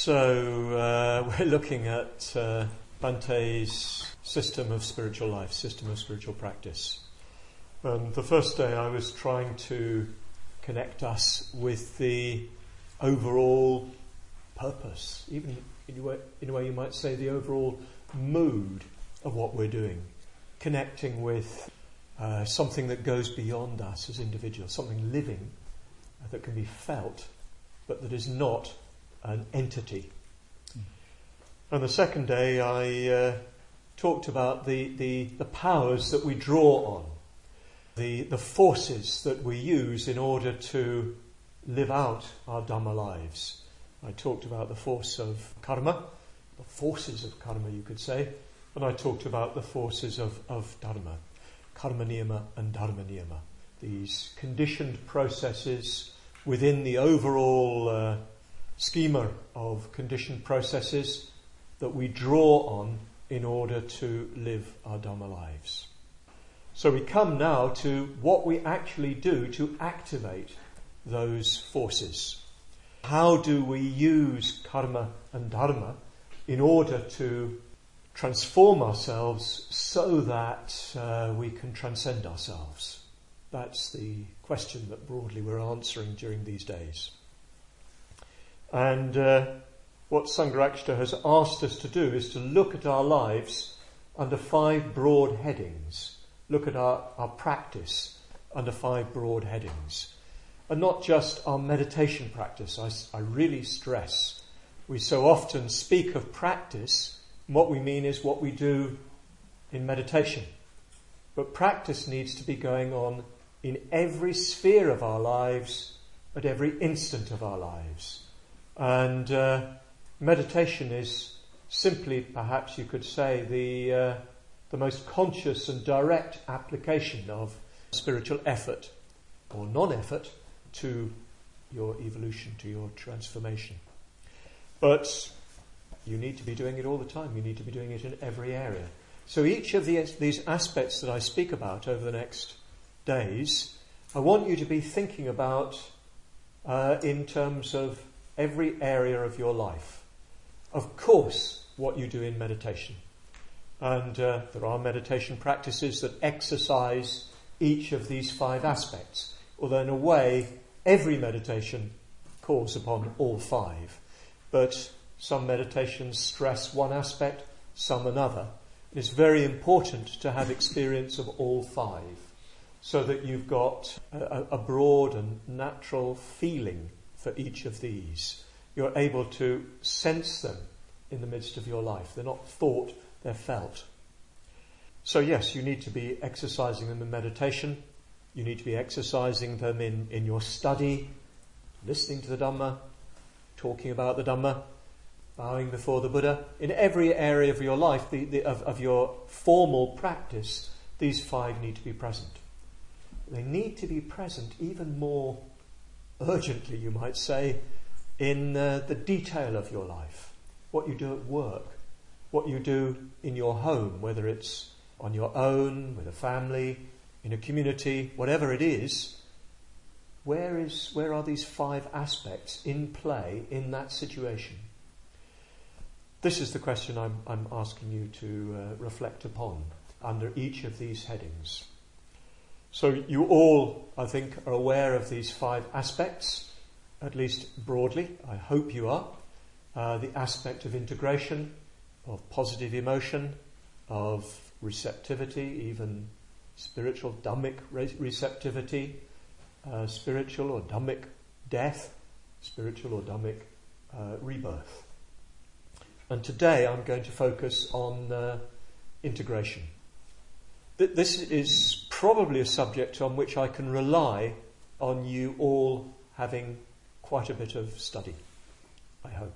So we're looking at Bante's system of spiritual life, system of spiritual practice. And the first day I was trying to connect us with the overall purpose, even in a way you might say the overall mood of what we're doing, connecting with something that goes beyond us as individuals, something living that can be felt, but that is not an entity. And the second day I talked about the powers that we draw on, the forces that we use in order to live out our Dhamma lives. I talked about the force of karma, the forces of karma you could say, and I talked about the forces of dharma, karma niyama and dharma niyama, these conditioned processes within the overall schema of conditioned processes that we draw on in order to live our Dhamma lives. So we come now to what we actually do to activate those forces. How do we use karma and dharma in order to transform ourselves so that we can transcend ourselves? That's the question that broadly we're answering during these days. And what Sangharakshita has asked us to do is to look at our lives under 5 broad headings. Look at our practice under 5 broad headings. And not just our meditation practice. I really stress, we so often speak of practice, and what we mean is what we do in meditation. But practice needs to be going on in every sphere of our lives, at every instant of our lives. And meditation is simply, perhaps you could say, the most conscious and direct application of spiritual effort or non-effort to your evolution, to your transformation. But you need to be doing it all the time. You need to be doing it in every area. So each of these aspects that I speak about over the next days, I want you to be thinking about in terms of every area of your life. Of course, what you do in meditation. And there are meditation practices that exercise each of these 5 aspects. Although in a way, every meditation calls upon all 5. But some meditations stress one aspect, some another. It's very important to have experience of all 5 so that you've got a broad and natural feeling for each of these. You're able to sense them in the midst of your life. They're not thought, they're felt. So yes, you need to be exercising them in meditation. You need to be exercising them in your study, listening to the Dhamma, talking about the Dhamma, bowing before the Buddha. In every area of your life, of your formal practice, these 5 need to be present. They need to be present even more urgently, you might say, in the detail of your life. What you do at work, what you do in your home, whether it's on your own, with a family, in a community, whatever it is, where are these 5 aspects in play in that situation? This is the question I'm asking you to reflect upon under each of these headings. So you all, I think, are aware of these 5 aspects, at least broadly. I hope you are. The aspect of integration, of positive emotion, of receptivity, even spiritual Dhammic receptivity, spiritual or Dhammic death, spiritual or Dhammic rebirth. And today I'm going to focus on integration. This is probably a subject on which I can rely on you all having quite a bit of study, I hope.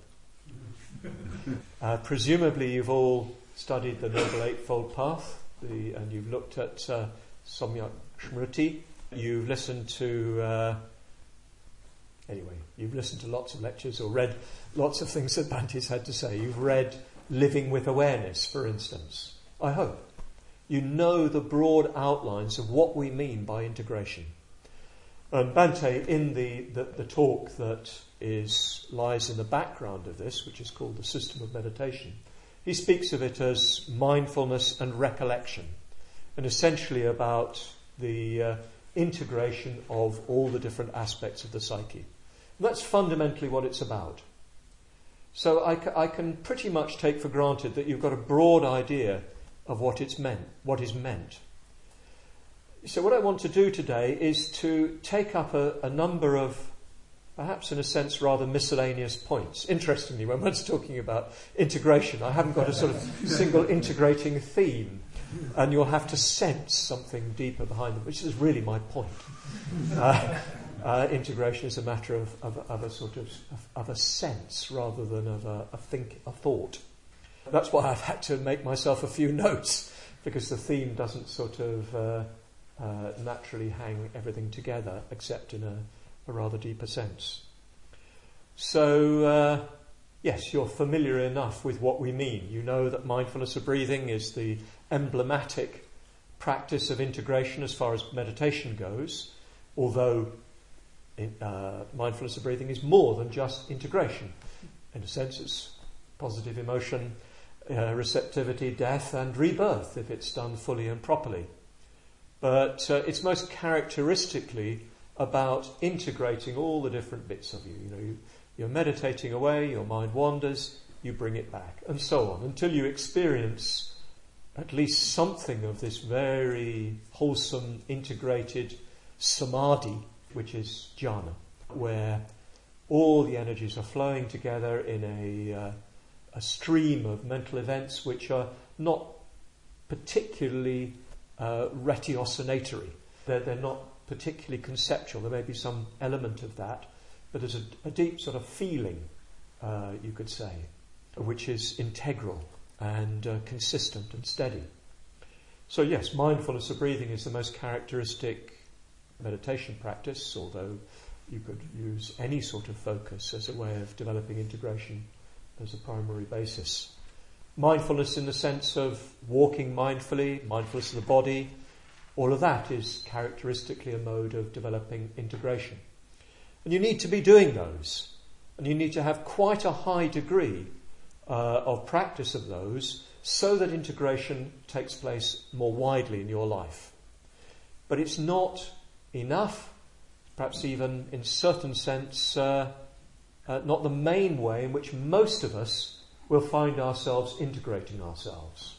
Presumably you've all studied the Noble Eightfold Path, and you've looked at Samyak Smriti. You've listened to you've listened to lots of lectures or read lots of things that Bante's had to say. You've read Living with Awareness, for instance. I hope you know the broad outlines of what we mean by integration. And Bhante, in the talk that lies in the background of this, which is called the System of Meditation, he speaks of it as mindfulness and recollection, and essentially about the integration of all the different aspects of the psyche. And that's fundamentally what it's about. So I can pretty much take for granted that you've got a broad idea of what is meant. So what I want to do today is to take up a number of, perhaps in a sense, rather miscellaneous points. Interestingly, when one's talking about integration, I haven't got a sort of single integrating theme, and you'll have to sense something deeper behind them, which is really my point. Integration is a matter of a sort of a sense rather than of a thought. That's why I've had to make myself a few notes, because the theme doesn't sort of naturally hang everything together, except in a rather deeper sense. So, yes, you're familiar enough with what we mean. You know that mindfulness of breathing is the emblematic practice of integration as far as meditation goes, although mindfulness of breathing is more than just integration. In a sense, it's positive emotion, receptivity, death and rebirth if it's done fully and properly. But it's most characteristically about integrating all the different bits of you. You know, you're meditating away, your mind wanders, you bring it back, and so on, until you experience at least something of this very wholesome, integrated samadhi, which is jhana, where all the energies are flowing together in a stream of mental events which are not particularly ratiocinatory. They're not particularly conceptual. There may be some element of that, but there's a deep sort of feeling, you could say, which is integral and consistent and steady. So yes, mindfulness of breathing is the most characteristic meditation practice, although you could use any sort of focus as a way of developing integration as a primary basis. Mindfulness in the sense of walking mindfully, mindfulness of the body, all of that is characteristically a mode of developing integration. And you need to be doing those, and you need to have quite a high degree of practice of those so that integration takes place more widely in your life. But it's not enough, perhaps even in certain sense, not the main way in which most of us will find ourselves integrating ourselves.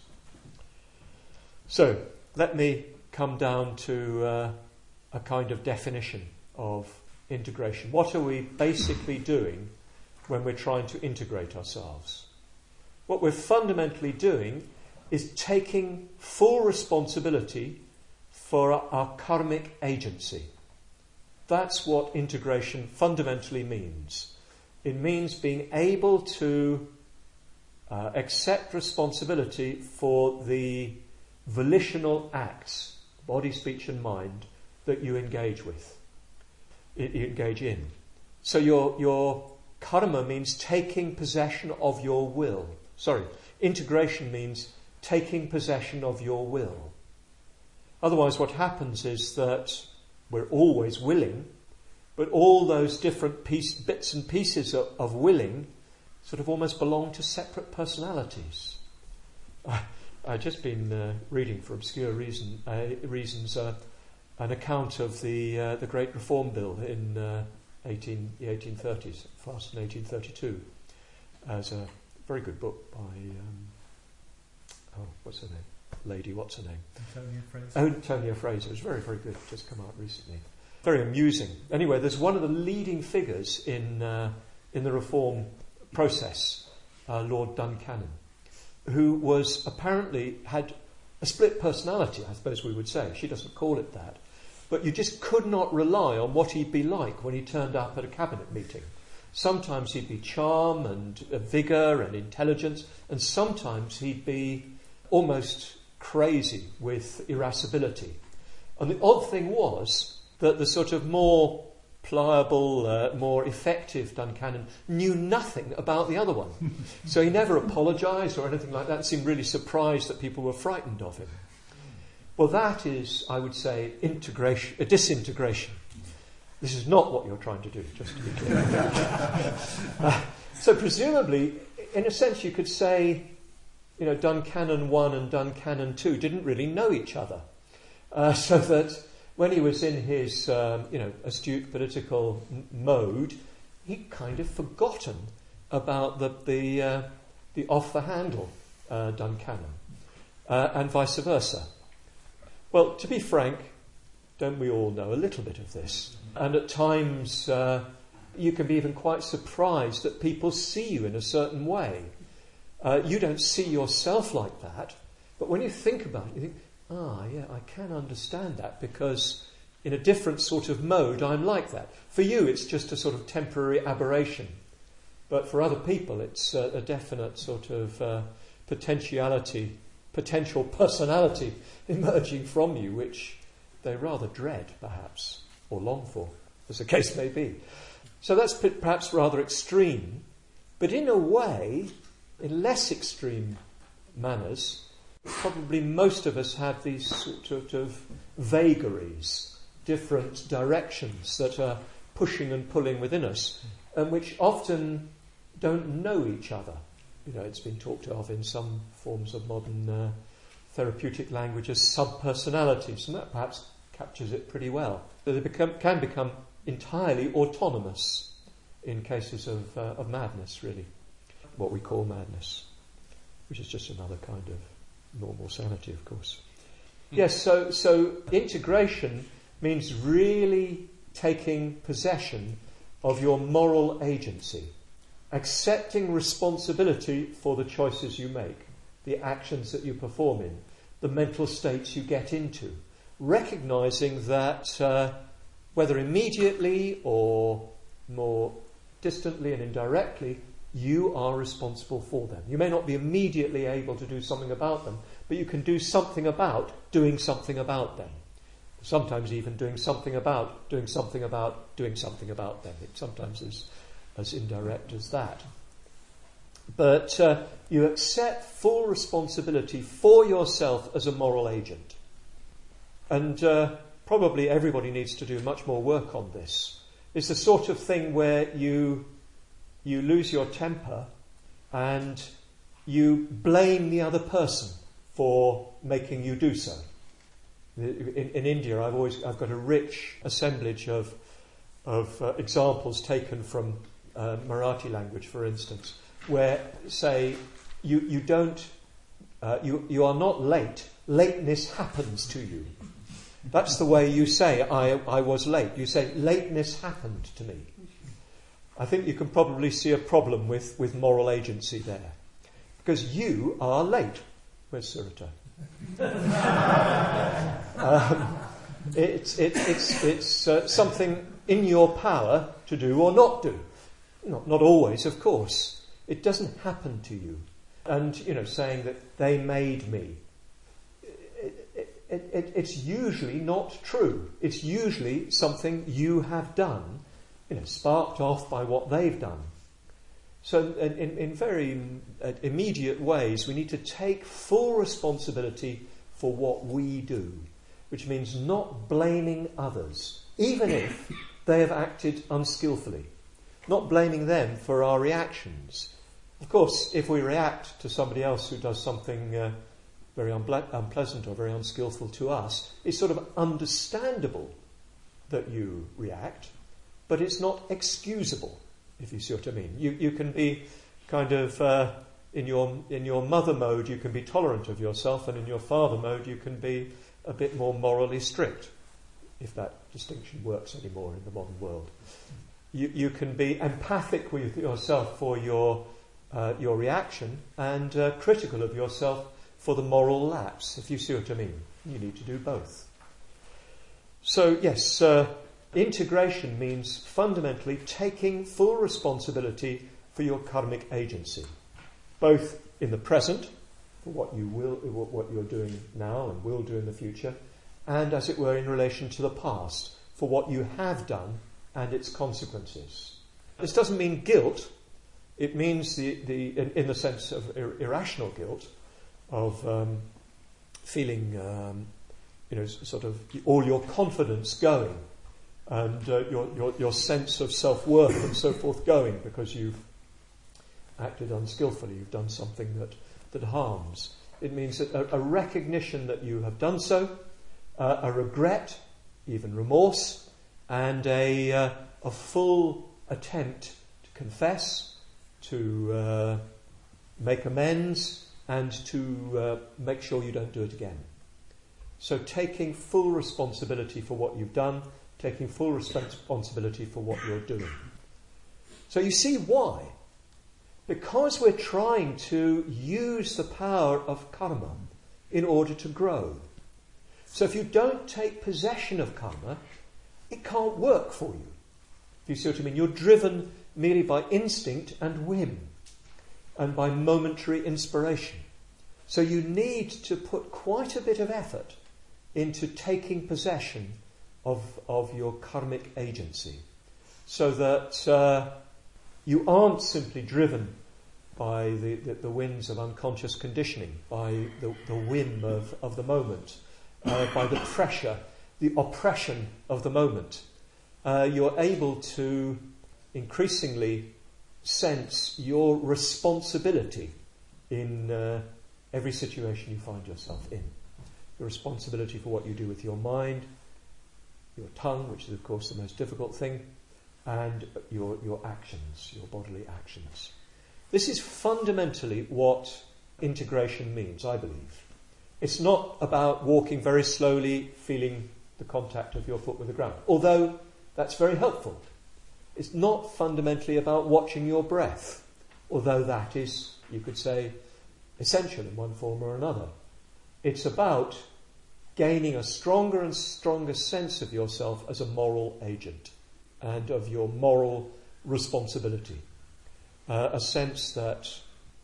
So, let me come down to a kind of definition of integration. What are we basically doing when we're trying to integrate ourselves? What we're fundamentally doing is taking full responsibility for our karmic agency. That's what integration fundamentally means. It means being able to accept responsibility for the volitional acts, body, speech and mind, that you engage with, you engage in. So your karma means taking possession of your will. Integration means taking possession of your will. Otherwise what happens is that we're always willing, but all those different bits and pieces of willing sort of almost belong to separate personalities. I've just been reading for obscure reasons an account of the Great Reform Bill in the 1830s, passed in 1832, as a very good book by what's her name? Antonia Fraser. It was very, very good. Just come out recently. Very amusing. Anyway, there's one of the leading figures in the reform process, Lord Duncannon, who was apparently had a split personality, I suppose we would say. She doesn't call it that. But you just could not rely on what he'd be like when he turned up at a cabinet meeting. Sometimes he'd be charm and vigour and intelligence, and sometimes he'd be almost crazy with irascibility. And the odd thing was that the sort of more pliable, more effective Duncannon knew nothing about the other one. So he never apologised or anything like that, seemed really surprised that people were frightened of him. Well, that is, I would say, disintegration. This is not what you're trying to do, just to be clear. So presumably, in a sense, you could say, Duncannon 1 and Duncannon 2 didn't really know each other. So that when he was in his, astute political mode, he'd kind of forgotten about the off-the-handle Duncannon, and vice versa. Well, to be frank, don't we all know a little bit of this? And at times, you can be even quite surprised that people see you in a certain way. You don't see yourself like that, but when you think about it, you think, I can understand that, because in a different sort of mode, I'm like that. For you, it's just a sort of temporary aberration. But for other people, it's a definite sort of potential personality emerging from you, which they rather dread, perhaps, or long for, as the case may be. So that's perhaps rather extreme. But in a way, in less extreme manners, probably most of us have these sort of vagaries, different directions that are pushing and pulling within us, and which often don't know each other. It's been talked of in some forms of modern therapeutic language as subpersonalities, and that perhaps captures it pretty well. But they can become entirely autonomous in cases of madness, really. What we call madness, which is just another kind of normal sanity, of course. Yes, so integration means really taking possession of your moral agency, accepting responsibility for the choices you make, the actions that you perform in, the mental states you get into, recognizing that whether immediately or more distantly and indirectly, you are responsible for them. You may not be immediately able to do something about them, but you can do something about doing something about them. Sometimes even doing something about doing something about doing something about them. It sometimes is as indirect as that. But you accept full responsibility for yourself as a moral agent. And probably everybody needs to do much more work on this. It's the sort of thing where you lose your temper and you blame the other person for making you do so. In India, I've got a rich assemblage of examples taken from Marathi language, for instance, where say you are not late. Lateness happens to you. That's the way you say I was late. You say lateness happened to me. I think you can probably see a problem with moral agency there, because you are late. Where's Surita? It's something in your power to do or not do. Not always, of course. It doesn't happen to you. And, saying that they made me. It's usually not true. It's usually something you have done, sparked off by what they've done. So in very immediate ways, we need to take full responsibility for what we do, which means not blaming others, even if they have acted unskillfully, not blaming them for our reactions. Of course, if we react to somebody else who does something very unpleasant or very unskillful to us, it's sort of understandable that you react, but it's not excusable, if you see what I mean. You can be kind of in your mother mode, you can be tolerant of yourself, and in your father mode, you can be a bit more morally strict, if that distinction works anymore in the modern world. You can be empathic with yourself for your reaction, and critical of yourself for the moral lapse, if you see what I mean. You need to do both. So yes, integration means fundamentally taking full responsibility for your karmic agency, both in the present, for what you're doing now and will do in the future, and as it were in relation to the past, for what you have done and its consequences. This doesn't mean guilt. It means in the sense of irrational guilt, of feeling, sort of all your confidence going and your sense of self-worth and so forth going because you've acted unskillfully, you've done something that harms. It means that a recognition that you have done so, a regret, even remorse, and a full attempt to confess, to make amends, and to make sure you don't do it again. So taking full responsibility for what you've done, taking full responsibility for what you're doing. So you see why? Because we're trying to use the power of karma in order to grow. So if you don't take possession of karma, it can't work for you. Do you see what I mean? You're driven merely by instinct and whim and by momentary inspiration. So you need to put quite a bit of effort into taking possession of your karmic agency so that you aren't simply driven by the winds of unconscious conditioning, by the whim of the moment, by the pressure, the oppression of the moment. You're able to increasingly sense your responsibility in every situation you find yourself in. The responsibility for what you do with your mind, your tongue, which is of course the most difficult thing, and your actions, your bodily actions. This is fundamentally what integration means, I believe. It's not about walking very slowly, feeling the contact of your foot with the ground, although that's very helpful. It's not fundamentally about watching your breath, although that is, you could say, essential in one form or another. It's about gaining a stronger and stronger sense of yourself as a moral agent and of your moral responsibility. A sense that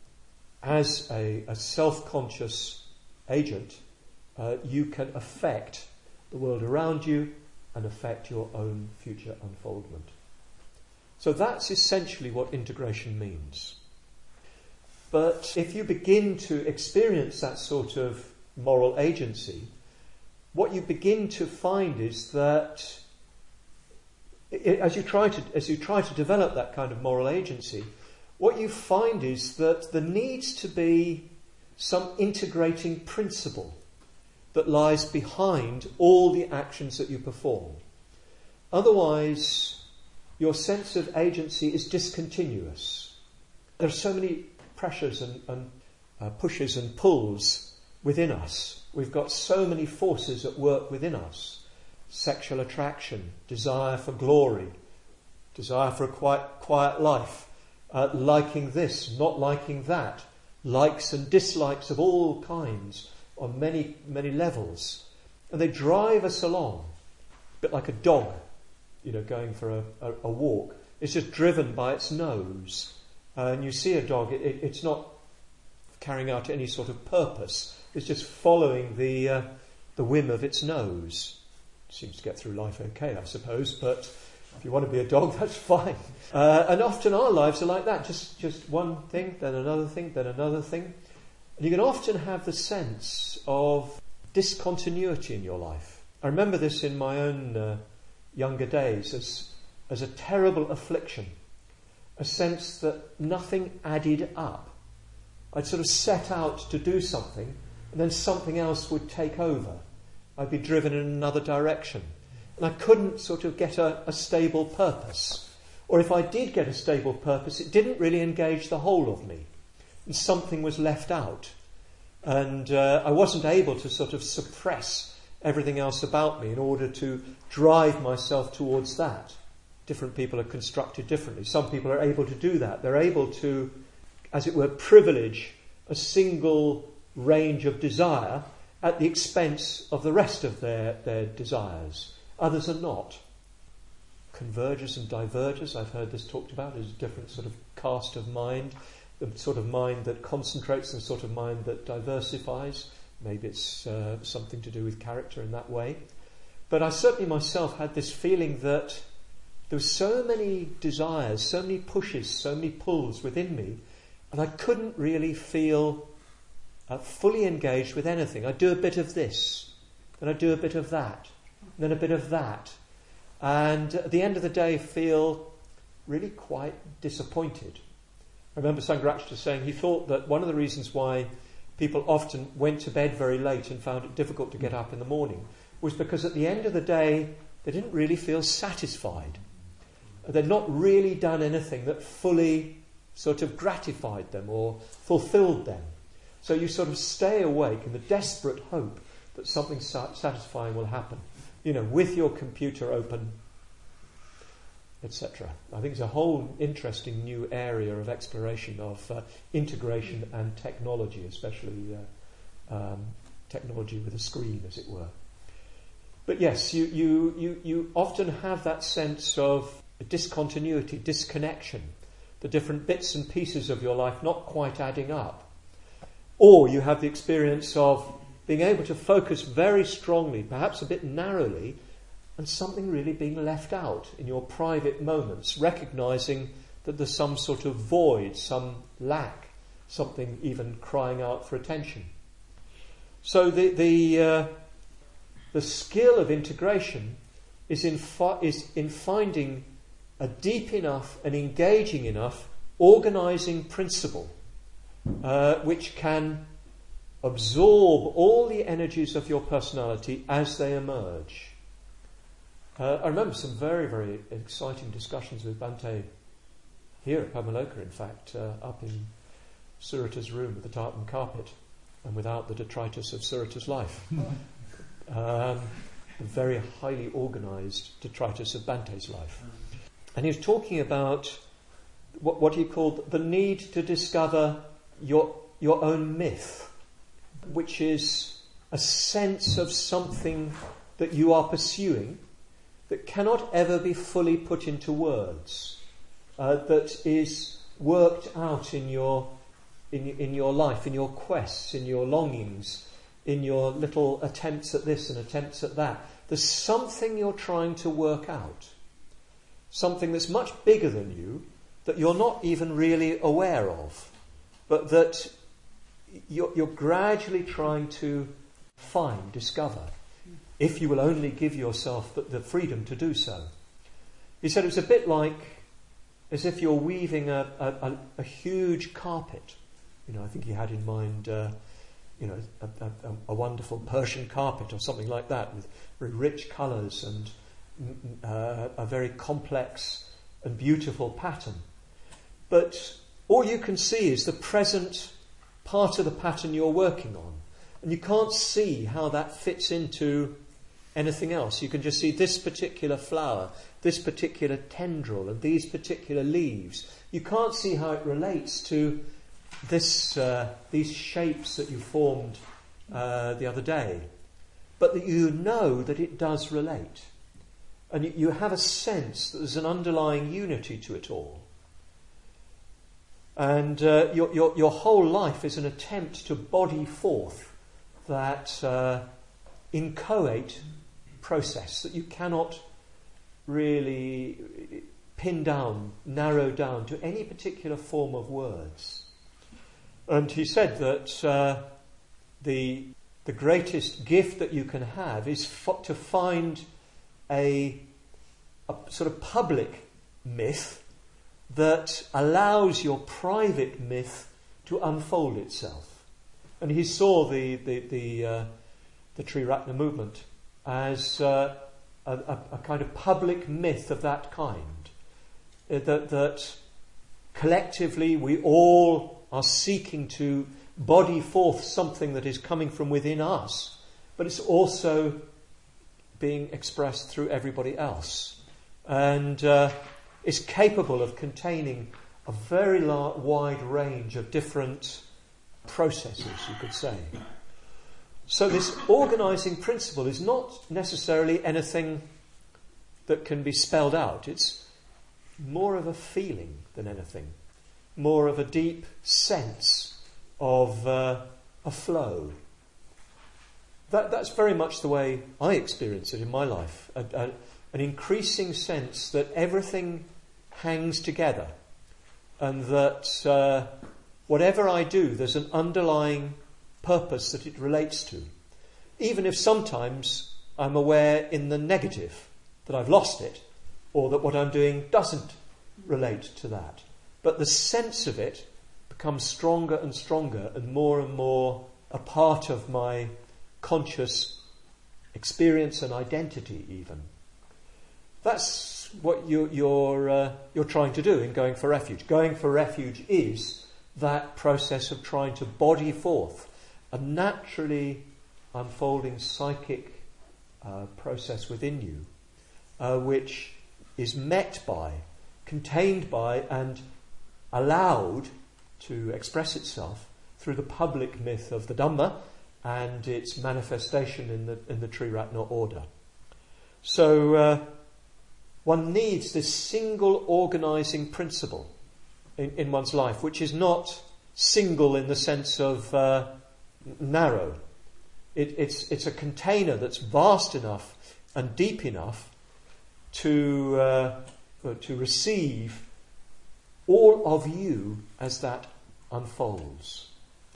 as a self-conscious agent, you can affect the world around you and affect your own future unfoldment. So that's essentially what integration means. But if you begin to experience that sort of moral agency, what you begin to find is that as you try to develop that kind of moral agency, what you find is that there needs to be some integrating principle that lies behind all the actions that you perform. Otherwise, your sense of agency is discontinuous. There are so many pressures and pushes and pulls within us. We've got so many forces at work within us. Sexual attraction, desire for glory, desire for a quiet life, liking this, not liking that, likes and dislikes of all kinds on many, many levels. And they drive us along, a bit like a dog, going for a walk. It's just driven by its nose. And you see a dog, it's not carrying out any sort of purpose. It's just following the whim of its nose. Seems to get through life okay, I suppose, but if you want to be a dog, that's fine. And often our lives are like that, just one thing, then another thing, then another thing. And you can often have the sense of discontinuity in your life. I remember this in my own younger days as a terrible affliction, a sense that nothing added up. I'd sort of set out to do something, and then something else would take over. I'd be driven in another direction. And I couldn't sort of get a stable purpose. Or if I did get a stable purpose, it didn't really engage the whole of me. And something was left out. And I wasn't able to sort of suppress everything else about me in order to drive myself towards that. Different people are constructed differently. Some people are able to do that. They're able to, as it were, privilege a single range of desire at the expense of the rest of their desires. Others are not. Convergers and divergers, I've heard this talked about as a different sort of cast of mind. The sort of mind that concentrates and the sort of mind that diversifies. Maybe it's something to do with character in that way. But I certainly myself had this feeling that there were so many desires, so many pushes, so many pulls within me, and I couldn't really feel fully engaged with anything. I'd do a bit of this, then I'd do a bit of that, and then a bit of that. and at the end of the day feel really quite disappointed. I remember Sangharakshita saying he thought that one of the reasons why people often went to bed very late and found it difficult to get up in the morning was because at the end of the day they didn't really feel satisfied. They'd not really done anything that fully sort of gratified them or fulfilled them. So you sort of stay awake in the desperate hope that something satisfying will happen, with your computer open, etc. I think it's a whole interesting new area of exploration of integration and technology, especially technology with a screen, as it were. But yes, you often have that sense of discontinuity, disconnection, the different bits and pieces of your life not quite adding up. Or you have the experience of being able to focus very strongly, perhaps a bit narrowly, and something really being left out in your private moments, recognizing that there's some sort of void, some lack, something even crying out for attention. So the skill of integration is in finding a deep enough and engaging enough organising principle which can absorb all the energies of your personality as they emerge. I remember some very, very exciting discussions with Bhante here at Pamaloka, in fact, up in Surita's room with the tartan carpet and without the detritus of Surita's life. A very highly organised detritus of Bhante's life. And he was talking about what he called the need to discover your own myth, which is a sense of something that you are pursuing that cannot ever be fully put into words, that is worked out in your life, in your quests, in your longings, in your little attempts at this and attempts at that. There's something you're trying to work out, something that's much bigger than you, that you're not even really aware of, but that you're gradually trying to discover, if you will only give yourself the freedom to do so. He said it was a bit like as if you're weaving a huge carpet. I think he had in mind a wonderful Persian carpet or something like that, with very rich colours and a very complex and beautiful pattern. But all you can see is the present part of the pattern you're working on. And you can't see how that fits into anything else. You can just see this particular flower, this particular tendril, and these particular leaves. You can't see how it relates to these shapes that you formed the other day. But that you know that it does relate. And you have a sense that there's an underlying unity to it all. And your whole life is an attempt to body forth that inchoate process that you cannot really pin down, narrow down to any particular form of words. And he said that the greatest gift that you can have is to find a sort of public myth that allows your private myth to unfold itself. And he saw the Triratna movement as a kind of public myth of that kind. That collectively we all are seeking to body forth something that is coming from within us, but it's also being expressed through everybody else. And is capable of containing a very wide range of different processes, you could say. So this organising principle is not necessarily anything that can be spelled out. It's more of a feeling than anything, more of a deep sense of a flow. That's very much the way I experience it in my life, an increasing sense that everything hangs together, and that whatever I do, there's an underlying purpose that it relates to, even if sometimes I'm aware in the negative that I've lost it, or that what I'm doing doesn't relate to that. But the sense of it becomes stronger and stronger and more a part of my conscious experience and identity even. That's what you're trying to do in going for refuge. Going for refuge is that process of trying to body forth a naturally unfolding psychic process within you, which is met by, contained by, and allowed to express itself through the public myth of the Dhamma and its manifestation in the Triratna order. So one needs this single organising principle in one's life, which is not single in the sense of narrow. It's a container that's vast enough and deep enough to receive all of you as that unfolds.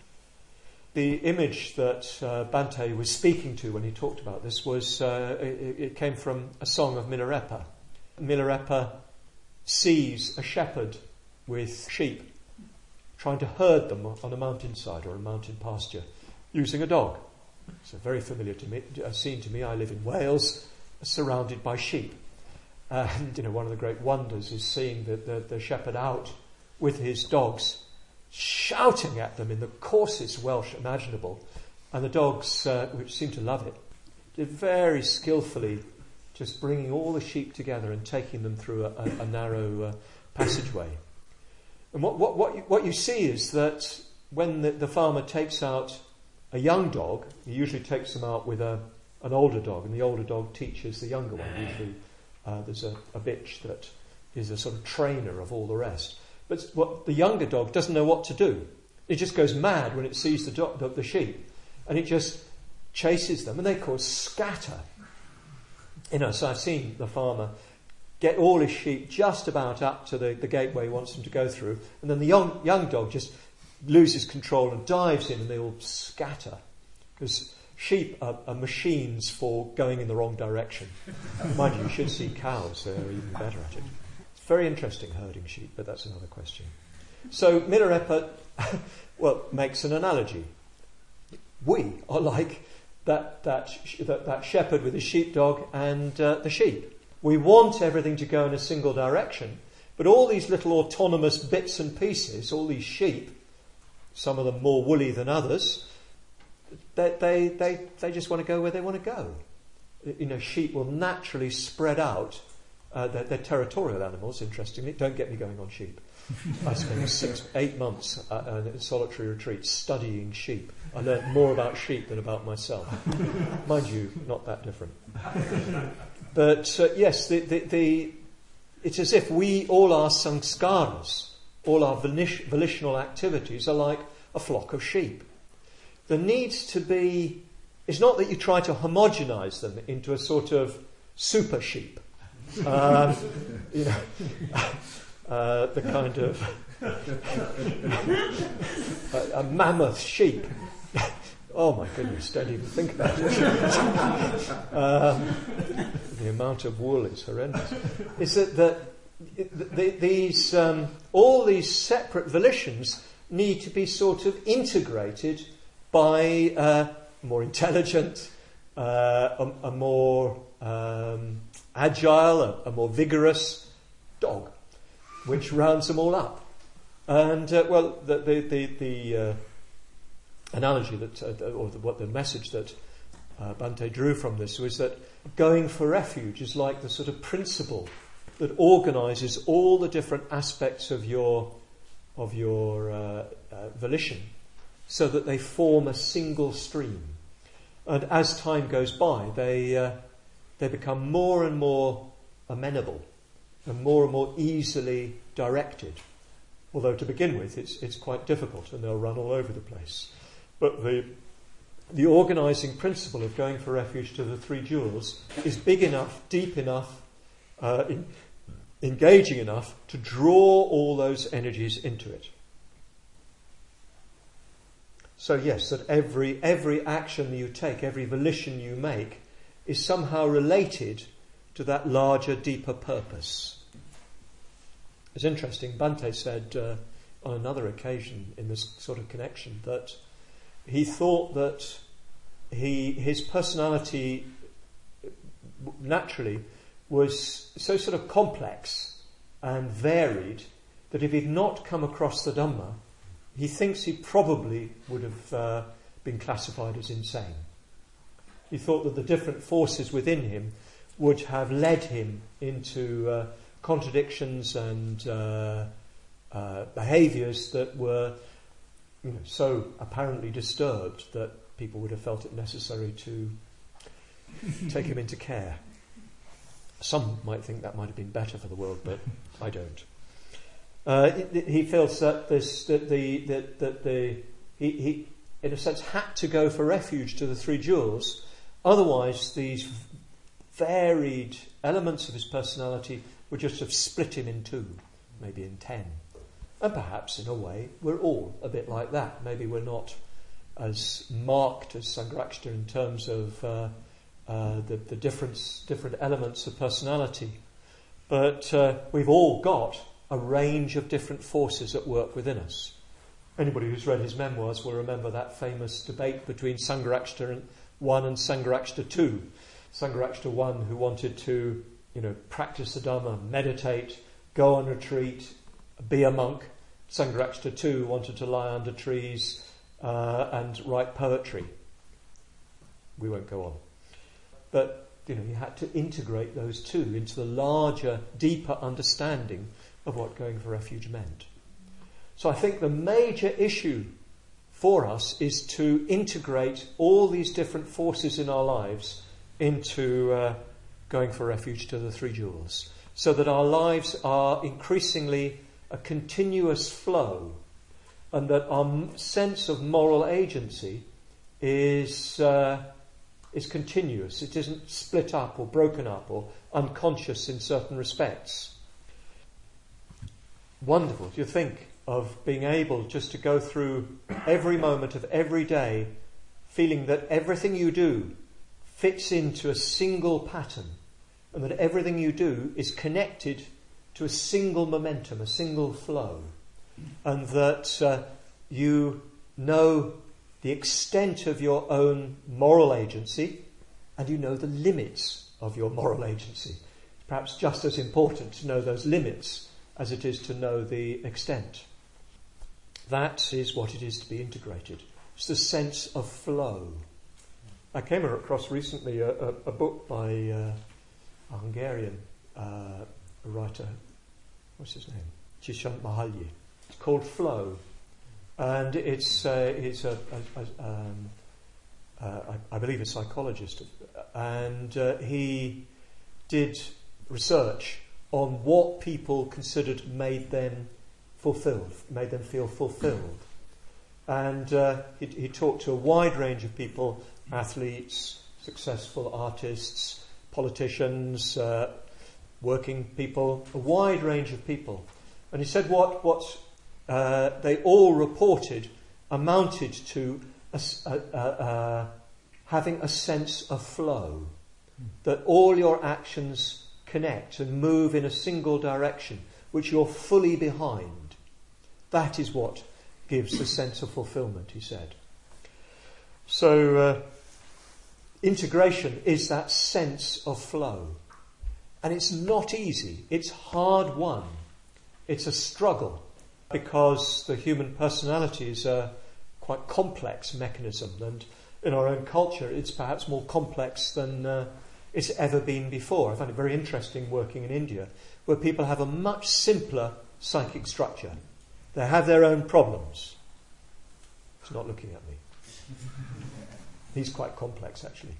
The image that Bhante was speaking to when he talked about this was it came from a song of Milarepa. Milarepa sees a shepherd with sheep trying to herd them on a mountainside or a mountain pasture using a dog. It's a very familiar scene to me. I live in Wales, surrounded by sheep. And one of the great wonders is seeing the shepherd out with his dogs, shouting at them in the coarsest Welsh imaginable. And the dogs, which seem to love it, did very skillfully just bringing all the sheep together and taking them through a narrow passageway. And what you see is that when the farmer takes out a young dog, he usually takes them out with an older dog, and the older dog teaches the younger one. Usually there's a bitch that is a sort of trainer of all the rest. But what the younger dog doesn't know what to do. It just goes mad when it sees the sheep, and it just chases them, and they, of course, scatter. So I've seen the farmer get all his sheep just about up to the gateway he wants them to go through, and then the young dog just loses control and dives in, and they all scatter. Because sheep are machines for going in the wrong direction. Mind you should see cows, they're even better at it. It's very interesting herding sheep, but that's another question. So Milarepa makes an analogy. We are like that shepherd with his sheepdog and the sheep. We want everything to go in a single direction, but all these little autonomous bits and pieces, all these sheep, some of them more woolly than others, they just want to go where they want to go. Sheep will naturally spread out. They're territorial animals, interestingly. Don't get me going on sheep. I spent 6-8 months in solitary retreats studying sheep. I learnt more about sheep than about myself. Mind you, not that different. But yes, it's as if all our sanskaras, all our volitional activities are like a flock of sheep. There needs to be... It's not that you try to homogenise them into a sort of super sheep. The kind of a mammoth sheep. Oh my goodness, don't even think about it. The amount of wool is horrendous. Is that these all these separate volitions need to be sort of integrated by a more intelligent, a more agile, a more vigorous dog, which rounds them all up. And the analogy that, the message that Bhante drew from this was that going for refuge is like the sort of principle that organises all the different aspects of your volition, so that they form a single stream. And as time goes by, they become more and more amenable and more easily directed. Although to begin with, it's quite difficult, and they'll run all over the place. But the organising principle of going for refuge to the Three Jewels is big enough, deep enough, engaging enough to draw all those energies into it. So yes, that every action you take, every volition you make, is somehow related to to that larger, deeper purpose. It's interesting, Bhante said on another occasion in this sort of connection that he thought that his personality naturally was so sort of complex and varied that if he'd not come across the Dhamma, he thinks he probably would have been classified as insane. He thought that the different forces within him would have led him into contradictions and behaviours that were, so apparently disturbed that people would have felt it necessary to take him into care. Some might think that might have been better for the world, but I don't. He feels that he in a sense had to go for refuge to the Three Jewels. Otherwise, these varied elements of his personality would just have split him in two, maybe in 10. And perhaps, in a way, we're all a bit like that. Maybe we're not as marked as Sangharakshita in terms of the different elements of personality. But we've all got a range of different forces at work within us. Anybody who's read his memoirs will remember that famous debate between Sangharakshita 1 and Sangharakshita 2. Sangharakshita 1, who wanted to, practice the Dhamma, meditate, go on retreat, be a monk. Sangharakshita 2 wanted to lie under trees and write poetry. We won't go on. But, he had to integrate those two into the larger, deeper understanding of what going for refuge meant. So I think the major issue for us is to integrate all these different forces in our lives into going for refuge to the Three Jewels, so that our lives are increasingly a continuous flow, and that our sense of moral agency is continuous. It isn't split up or broken up or unconscious in certain respects. Wonderful. Do you think of being able just to go through every moment of every day feeling that everything you do fits into a single pattern, and that everything you do is connected to a single momentum, a single flow, and that you know the extent of your own moral agency, and you know the limits of your moral agency. It's perhaps just as important to know those limits as it is to know the extent. That is what it is to be integrated. It's the sense of flow. I came across recently a book by a Hungarian writer. What's his name? Csonka Mihály. It's called Flow, and he's I believe a psychologist, and he did research on what people considered made them feel fulfilled. And he talked to a wide range of people, athletes, successful artists, politicians, working people, a wide range of people. And he said what they all reported amounted to having a sense of flow, that all your actions connect and move in a single direction, which you're fully behind. That is what gives a sense of fulfillment, he said. So integration is that sense of flow. And it's not easy. It's hard won. It's a struggle, because the human personality is a quite complex mechanism, and in our own culture it's perhaps more complex than it's ever been before. I find it very interesting working in India, where people have a much simpler psychic structure. They have their own problems. He's not looking at me. He's quite complex, actually.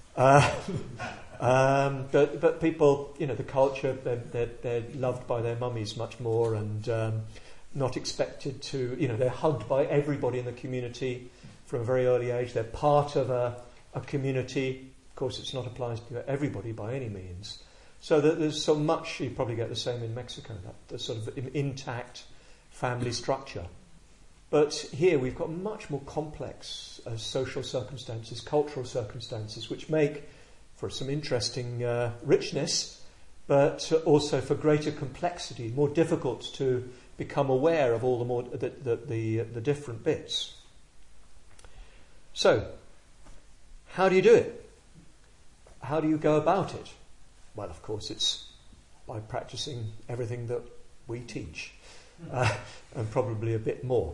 But people, the culture, they're loved by their mummies much more, and not expected to, they're hugged by everybody in the community from a very early age. They're part of a community. Of course, it's not applies to everybody by any means. So that there's so much, you probably get the same in Mexico, that sort of intact family structure. But here we've got much more complex social circumstances, cultural circumstances, which make for some interesting richness but also for greater complexity, more difficult to become aware of all the different bits. So, how do you do it? How do you go about it? Well, of course, it's by practicing everything that we teach, and probably a bit more.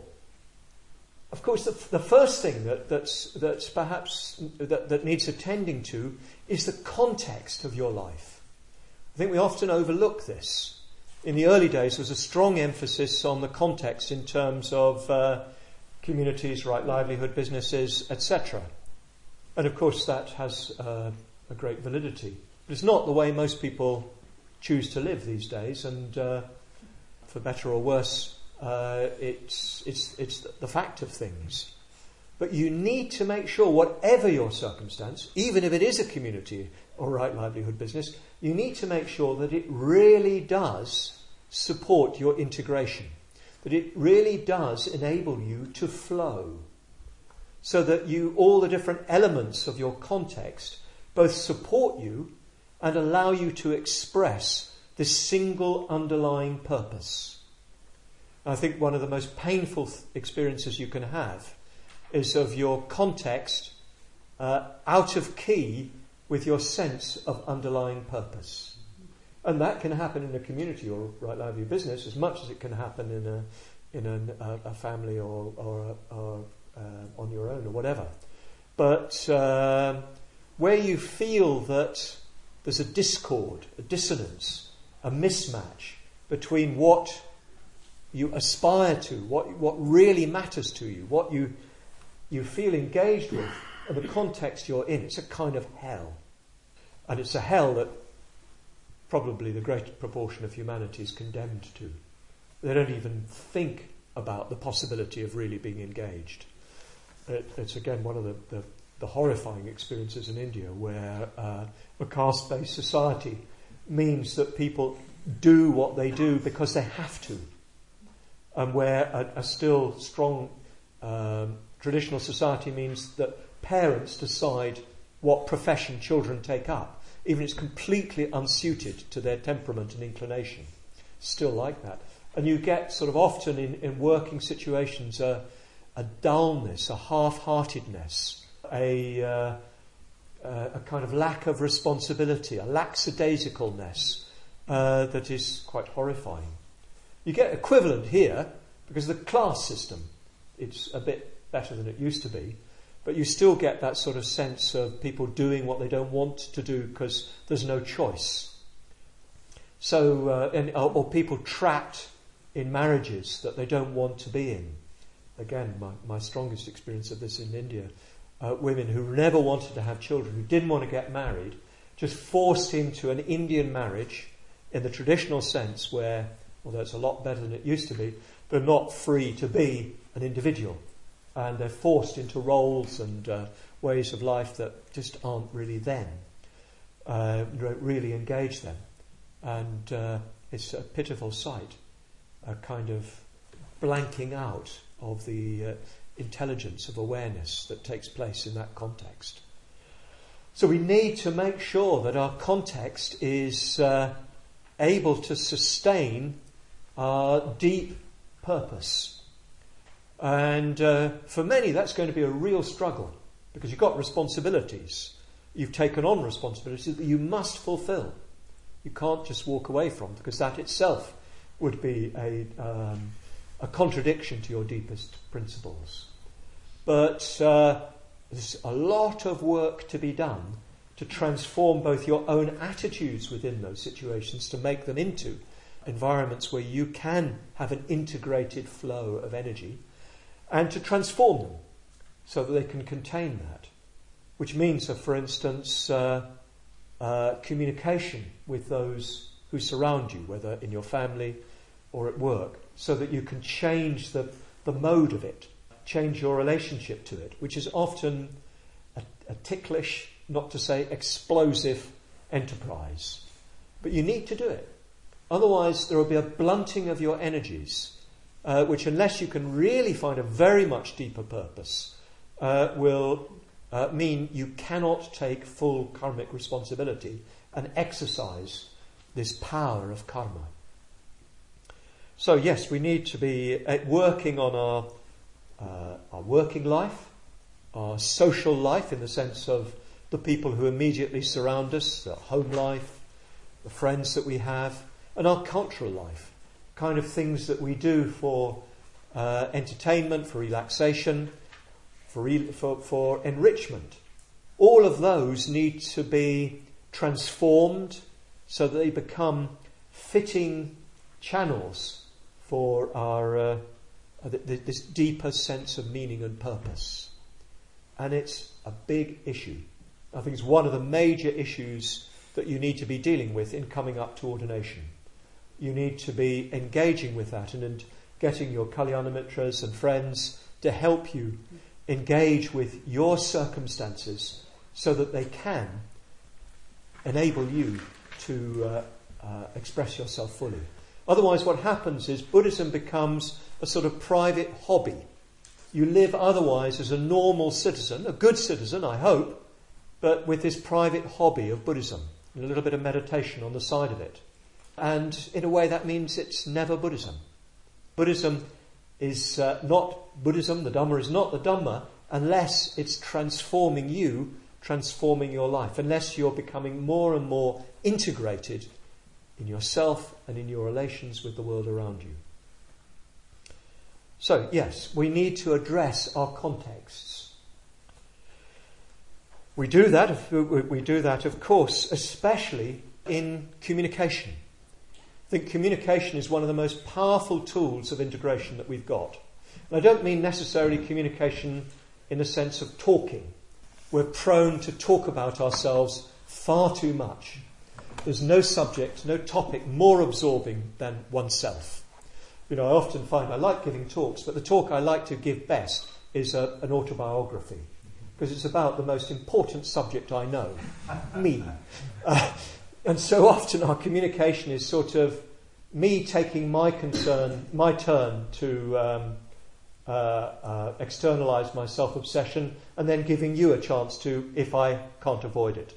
Of course, the first thing that's perhaps that needs attending to is the context of your life. I think we often overlook this. In the early days, there was a strong emphasis on the context in terms of communities, right livelihood, businesses, etc. And of course, that has a great validity. But it's not the way most people choose to live these days, and for better or worse, it's the fact of things. But you need to make sure, whatever your circumstance, even if it is a community or right livelihood business, you need to make sure that it really does support your integration, that it really does enable you to flow, so that all the different elements of your context both support you and allow you to express this single underlying purpose. I think one of the most painful experiences you can have is of your context out of key with your sense of underlying purpose. And that can happen in a community or right livelihood business as much as it can happen in a family or on your own or whatever. But where you feel that there's a discord, a dissonance, a mismatch between what you aspire to, what really matters to you, what you feel engaged with, and the context you're in, it's a kind of hell. And it's a hell that probably the great proportion of humanity is condemned to. They don't even think about the possibility of really being engaged. It's again one of the horrifying experiences in India, where a caste-based society means that people do what they do because they have to, and where a still strong traditional society means that parents decide what profession children take up, even if it's completely unsuited to their temperament and inclination. Still like that. And you get sort of often in working situations a dullness, a half-heartedness, a kind of lack of responsibility, a lackadaisicalness that is quite horrifying. You get equivalent here because of the class system. It's a bit better than it used to be, but you still get that sort of sense of people doing what they don't want to do because there's no choice. So, or people trapped in marriages that they don't want to be in. Again, my strongest experience of this in India. Women who never wanted to have children, who didn't want to get married, just forced into an Indian marriage in the traditional sense where, although it's a lot better than it used to be, they're not free to be an individual. And they're forced into roles and ways of life that just aren't really them, don't really engage them. And it's a pitiful sight, a kind of blanking out of the intelligence of awareness that takes place in that context. So we need to make sure that our context is able to sustain our deep purpose. And for many that's going to be a real struggle, because you've got responsibilities. You've taken on responsibilities that you must fulfill. You can't just walk away from, because that itself would be a contradiction to your deepest principles. But there's a lot of work to be done to transform both your own attitudes within those situations, to make them into environments where you can have an integrated flow of energy, and to transform them so that they can contain that. Which means, for instance, communication with those who surround you, whether in your family or at work, so that you can change the mode of it, change your relationship to it, which is often a ticklish, not to say explosive enterprise. But you need to do it. Otherwise there will be a blunting of your energies, which, unless you can really find a very much deeper purpose, will mean you cannot take full karmic responsibility and exercise this power of karma. So yes, we need to be working on our working life, our social life in the sense of the people who immediately surround us, the home life, the friends that we have, and our cultural life, kind of things that we do for entertainment, for relaxation, for enrichment. All of those need to be transformed so that they become fitting channels for our this deeper sense of meaning and purpose. And it's a big issue. I think it's one of the major issues that you need to be dealing with in coming up to ordination. You need to be engaging with that and getting your Kalyana Mitras and friends to help you engage with your circumstances so that they can enable you to express yourself fully. Otherwise, what happens is Buddhism becomes a sort of private hobby. You live otherwise as a normal citizen, a good citizen, I hope, but with this private hobby of Buddhism, and a little bit of meditation on the side of it. And in a way that means it's never Buddhism. Buddhism is not Buddhism, the Dhamma is not the Dhamma, unless it's transforming you, transforming your life, unless you're becoming more and more integrated in yourself and in your relations with the world around you. So, yes, we need to address our contexts. We do that, of course, especially in communication. I think communication is one of the most powerful tools of integration that we've got. And I don't mean necessarily communication in the sense of talking. We're prone to talk about ourselves far too much. There's no subject, no topic more absorbing than oneself. I often find I like giving talks, but the talk I like to give best is an autobiography, because it's about the most important subject I know, me. And so often our communication is sort of me taking my turn to externalise my self-obsession, and then giving you a chance to, if I can't avoid it.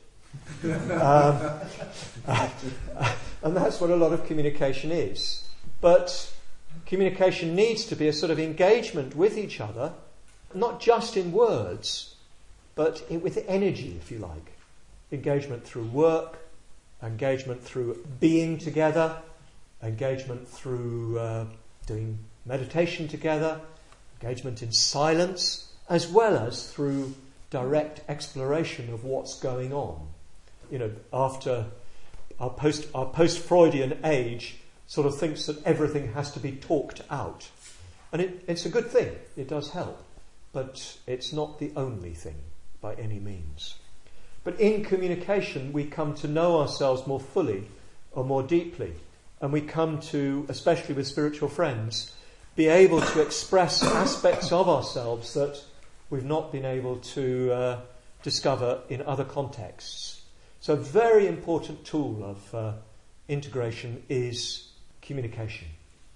And that's what a lot of communication is. But communication needs to be a sort of engagement with each other, not just in words, but with energy, if you like. Engagement through work, engagement through being together, engagement through doing meditation together, engagement in silence, as well as through direct exploration of what's going on. After our post-Freudian age sort of thinks that everything has to be talked out. And it's a good thing. It does help. But it's not the only thing by any means. But in communication, we come to know ourselves more fully or more deeply. And we come to, especially with spiritual friends, be able to express aspects of ourselves that we've not been able to discover in other contexts. So a very important tool of integration is communication.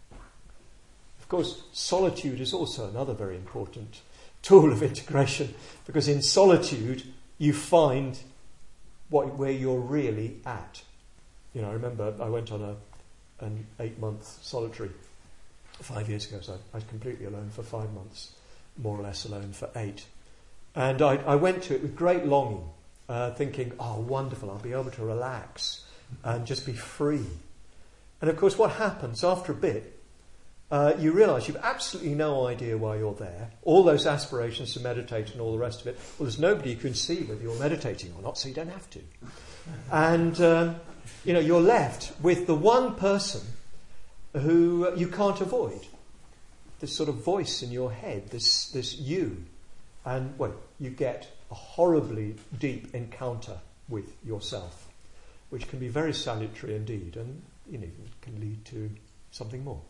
Of course, solitude is also another very important tool of integration, because in solitude you find where you're really at. I remember I went on an 8-month solitary 5 years ago, so I was completely alone for 5 months, more or less alone for 8. And I went to it with great longing, thinking, oh, wonderful, I'll be able to relax and just be free. And of course, what happens after a bit, you realise you've absolutely no idea why you're there. All those aspirations to meditate and all the rest of it. Well, there's nobody who can see whether you're meditating or not, so you don't have to. And, you're left with the one person who you can't avoid. This sort of voice in your head, this you. And, you get a horribly deep encounter with yourself, which can be very salutary indeed, and can lead to something more.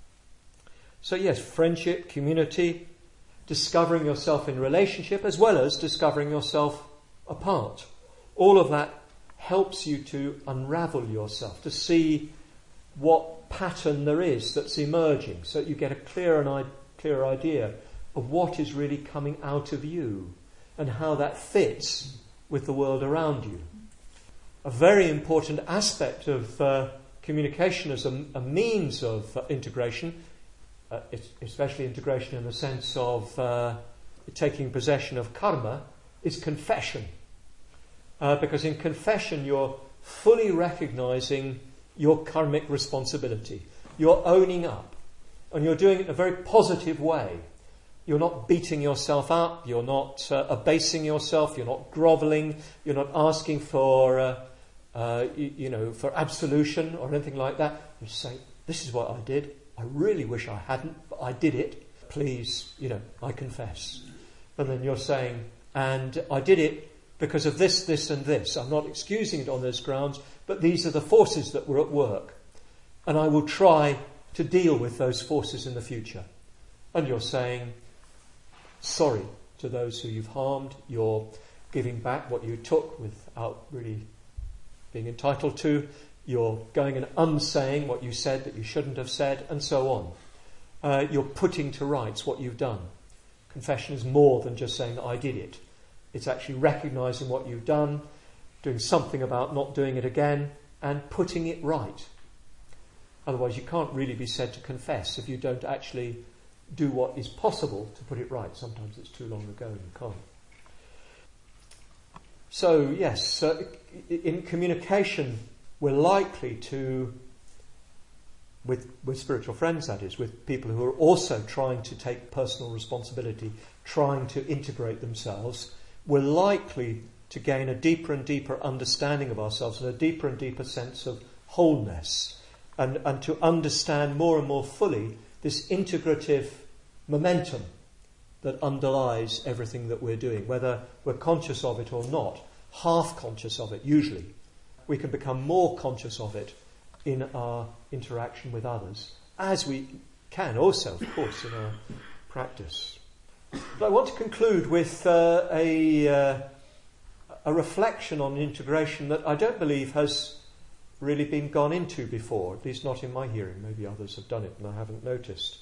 So yes, friendship, community, discovering yourself in relationship, as well as discovering yourself apart. All of that helps you to unravel yourself, to see what pattern there is that's emerging, so that you get a clearer idea of what is really coming out of you and how that fits with the world around you. a very important aspect of communication as a means of integration, especially integration in the sense of taking possession of karma, is confession. Because in confession you're fully recognizing your karmic responsibility. You're owning up. And you're doing it in a very positive way. You're not beating yourself up. You're not abasing yourself. You're not groveling. You're not asking for, for absolution or anything like that. You say, this is what I did. I really wish I hadn't, but I did it. Please, I confess. And then you're saying, and I did it because of this, this and this. I'm not excusing it on those grounds, but these are the forces that were at work. And I will try to deal with those forces in the future. And you're saying sorry to those who you've harmed. You're giving back what you took without really being entitled to. You're going and unsaying what you said that you shouldn't have said, and so on. You're putting to rights what you've done. Confession is more than just saying, I did it. It's actually recognising what you've done, doing something about not doing it again, and putting it right. Otherwise, you can't really be said to confess if you don't actually do what is possible to put it right. Sometimes it's too long ago and you can't. So, yes, in communication, we're likely to, with spiritual friends that is, with people who are also trying to take personal responsibility, trying to integrate themselves, we're likely to gain a deeper and deeper understanding of ourselves and a deeper and deeper sense of wholeness, and to understand more and more fully this integrative momentum that underlies everything that we're doing, whether we're conscious of it or not, half conscious of it usually. We can become more conscious of it in our interaction with others, as we can also, of course, in our practice. But I want to conclude with a reflection on integration that I don't believe has really been gone into before, at least not in my hearing. Maybe others have done it and I haven't noticed.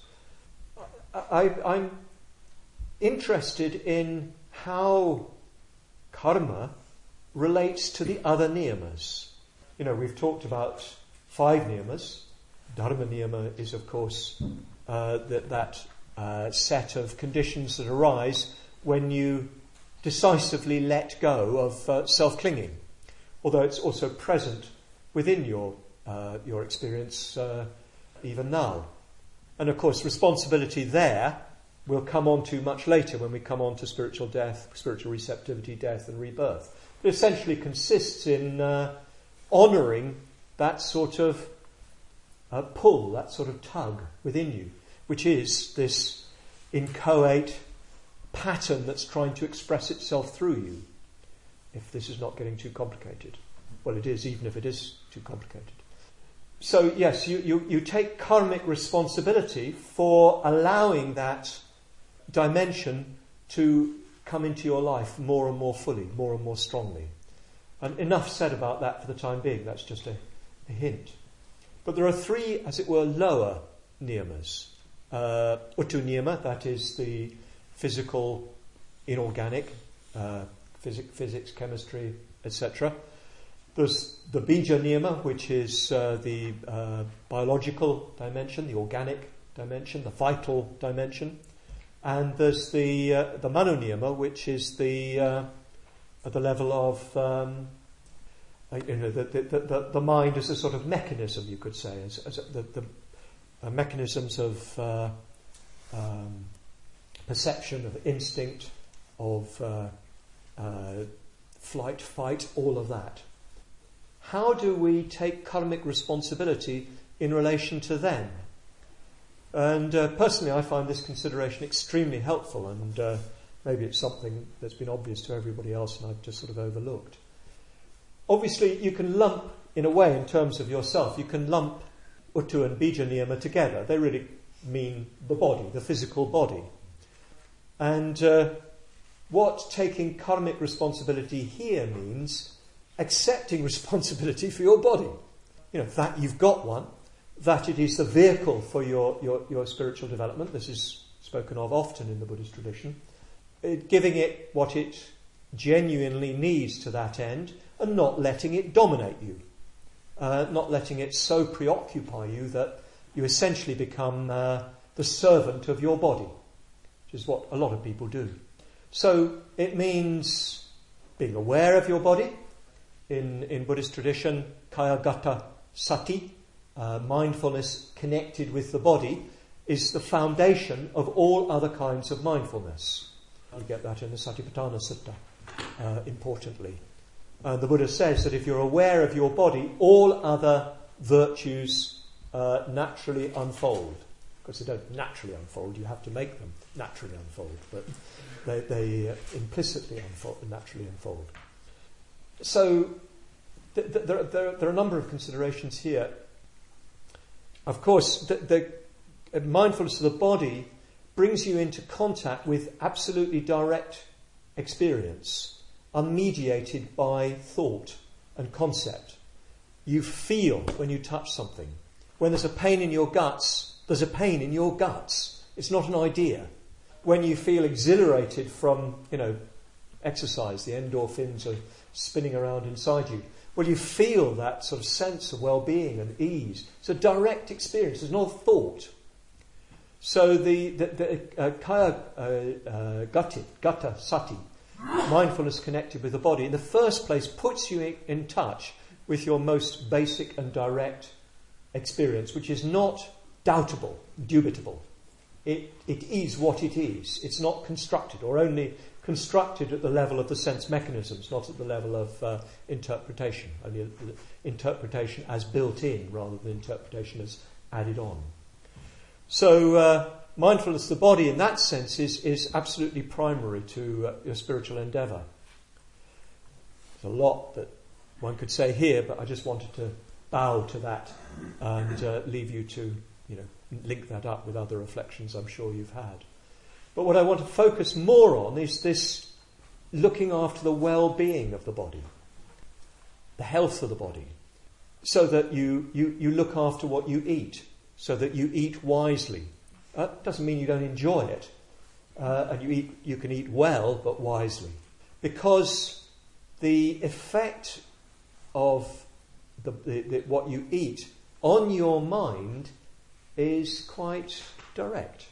I'm interested in how karma relates to the other niyamas. We've talked about 5 niyamas. Dharma niyama is, of course, that set of conditions that arise when you decisively let go of self-clinging, although it's also present within your experience even now. And of course, responsibility there we'll come on to much later when we come on to spiritual death, spiritual receptivity, death and rebirth. It essentially consists in honouring that sort of pull, that sort of tug within you, which is this inchoate pattern that's trying to express itself through you, if this is not getting too complicated. Well, it is, even if it is too complicated. So, yes, you take karmic responsibility for allowing that dimension to come into your life more and more fully, more and more strongly. And enough said about that for the time being. That's just a hint. But there are 3, as it were, lower niyamas. Uttu niyama, that is the physical, inorganic, physics, chemistry, etc. There's the bija niyama, which is the biological dimension, the organic dimension, the vital dimension. And there's the mano niyama, which is at the level of the mind as a sort of mechanism, you could say, as the mechanisms of perception, of instinct, of flight, fight, all of that. How do we take karmic responsibility in relation to them? And personally, I find this consideration extremely helpful, and maybe it's something that's been obvious to everybody else and I've just sort of overlooked. Obviously, you can lump, in a way, in terms of yourself, you can lump Uttu and Bija Niyama together. They really mean the body, the physical body. And what taking karmic responsibility here means, accepting responsibility for your body. That you've got one, that it is the vehicle for your spiritual development. This is spoken of often in the Buddhist tradition. Giving it what it genuinely needs to that end, and not letting it dominate you, not letting it so preoccupy you that you essentially become the servant of your body, which is what a lot of people do. So it means being aware of your body. In Buddhist tradition, Kayagata Sati, mindfulness connected with the body, is the foundation of all other kinds of mindfulness. You get that in the Satipatthana Sutta, importantly. The Buddha says that if you're aware of your body, all other virtues naturally unfold. Of course, they don't naturally unfold, you have to make them naturally unfold, but they implicitly naturally unfold. So there are a number of considerations here. Of course, the mindfulness of the body brings you into contact with absolutely direct experience, unmediated by thought and concept. You feel when you touch something. When there's a pain in your guts, there's a pain in your guts. It's not an idea. When you feel exhilarated from, exercise, the endorphins are spinning around inside you. Well, you feel that sort of sense of well-being and ease. It's a direct experience. There's no thought. So the Kaya Gata Sati, mindfulness connected with the body, in the first place puts you in touch with your most basic and direct experience, which is not doubtable, dubitable. It is what it is. It's not constructed, or only constructed at the level of the sense mechanisms, not at the level of interpretation. Only interpretation as built in rather than interpretation as added on. So mindfulness of the body in that sense is absolutely primary to your spiritual endeavour. There's a lot that one could say here, but I just wanted to bow to that and leave you to link that up with other reflections I'm sure you've had. But what I want to focus more on is this looking after the well-being of the body, the health of the body, so that you look after what you eat, so that you eat wisely. That doesn't mean you don't enjoy it, and you can eat well but wisely, because the effect of what you eat on your mind is quite direct.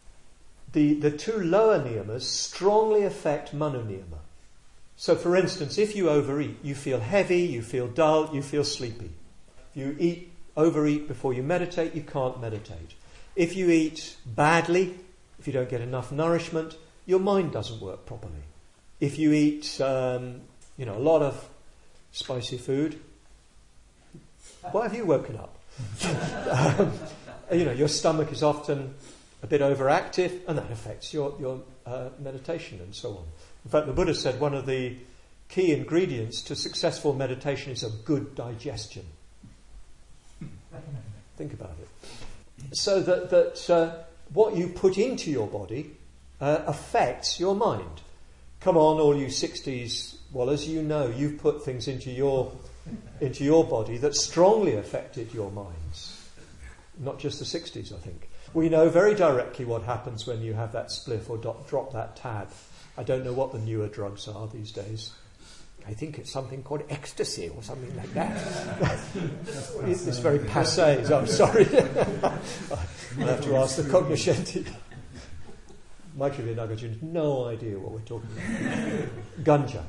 The two lower niyamas strongly affect mano niyama. So, for instance, if you overeat, you feel heavy, you feel dull, you feel sleepy. If you overeat before you meditate, you can't meditate. If you eat badly, if you don't get enough nourishment, your mind doesn't work properly. If you eat, a lot of spicy food, why have you woken up? Your stomach is often a bit overactive, and that affects your meditation and so on. In fact, the Buddha said one of the key ingredients to successful meditation is a good digestion. Think about it. So that what you put into your body affects your mind. Come on, all you 60s wallahs, you've put things into your body that strongly affected your minds. Not just the 60s, I think. We know very directly what happens when you have that spliff or drop that tab. I don't know what the newer drugs are these days. I think it's something called ecstasy or something like that. It's very passé, so I'm sorry. I'll have to ask the cognoscenti. Maitreya Nagarjuna has no idea what we're talking about. Ganja.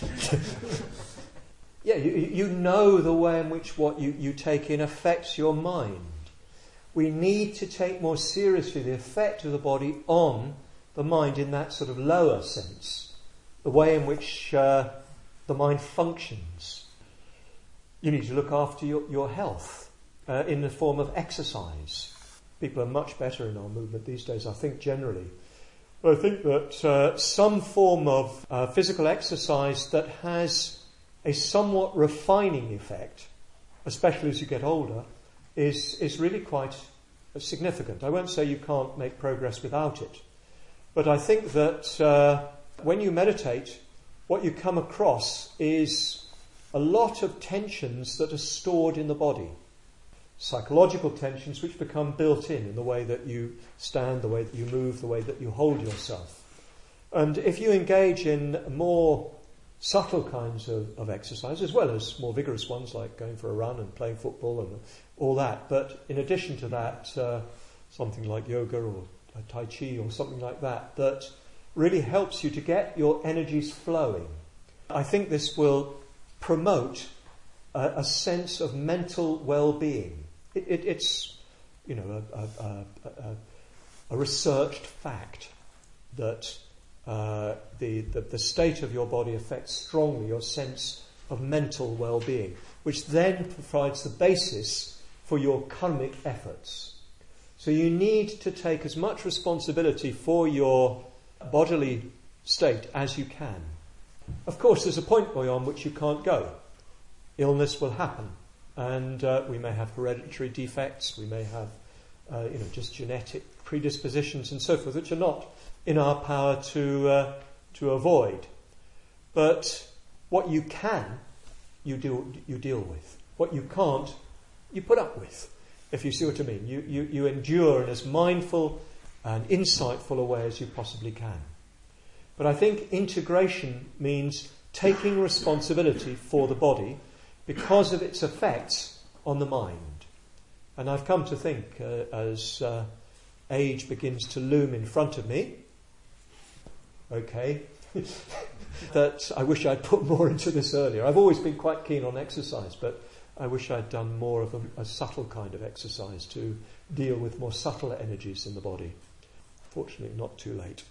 Yeah, you know the way in which what you take in affects your mind. We need to take more seriously the effect of the body on the mind in that sort of lower sense, the way in which the mind functions. You need to look after your health in the form of exercise. People are much better in our movement these days, I think, generally. But I think that some form of physical exercise that has a somewhat refining effect, especially as you get older, is really quite significant. I won't say you can't make progress without it, but I think that when you meditate, what you come across is a lot of tensions that are stored in the body. Psychological tensions which become built in the way that you stand, the way that you move, the way that you hold yourself. And if you engage in more subtle kinds of exercise, as well as more vigorous ones like going for a run and playing football and all that. But in addition to that, something like yoga or Tai Chi or something like that, that really helps you to get your energies flowing. I think this will promote a sense of mental well-being. It's, you know, a researched fact that the state of your body affects strongly your sense of mental well-being, which then provides the basis for your karmic efforts. So you need to take as much responsibility for your bodily state as you can. Of course, there's a point beyond which you can't go. Illness will happen, and we may have hereditary defects, we may have just genetic predispositions and so forth, which are not in our power to avoid. But what you can, you deal with. What you can't, you put up with, if you see what I mean. You endure in as mindful and insightful a way as you possibly can. But I think integration means taking responsibility for the body because of its effects on the mind. And I've come to think, as age begins to loom in front of me, that I wish I'd put more into this earlier. I've always been quite keen on exercise, but I wish I'd done more of a subtle kind of exercise to deal with more subtle energies in the body. Fortunately, not too late.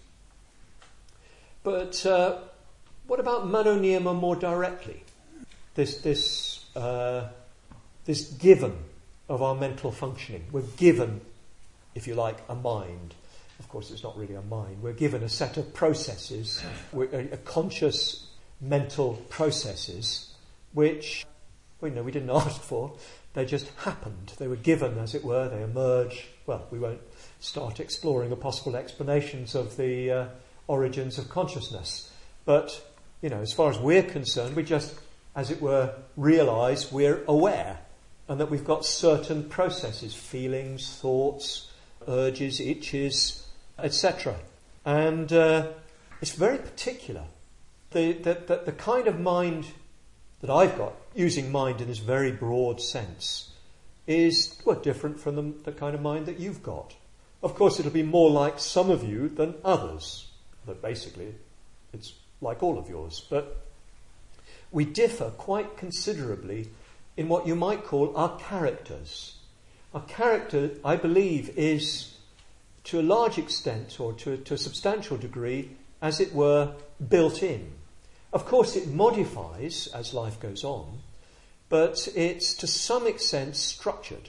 But what about Manoniyama more directly? This given of our mental functioning. We're given, if you like, a mind. Of course, it's not really a mind. We're given a set of processes, a conscious mental processes, which we didn't ask for. They just happened. They were given, as it were. They emerge. Well, we won't start exploring the possible explanations of the origins of consciousness. But, as far as we're concerned, we just, as it were, realise we're aware and that we've got certain processes, feelings, thoughts, urges, itches, etc. And it's very particular. The kind of mind that I've got, using mind in this very broad sense, is different from the kind of mind that you've got. Of course, it'll be more like some of you than others. But basically, it's like all of yours. But we differ quite considerably in what you might call our characters. Our character, I believe, is to a large extent, or to a substantial degree, as it were, built in. Of course, it modifies as life goes on, but it's to some extent structured.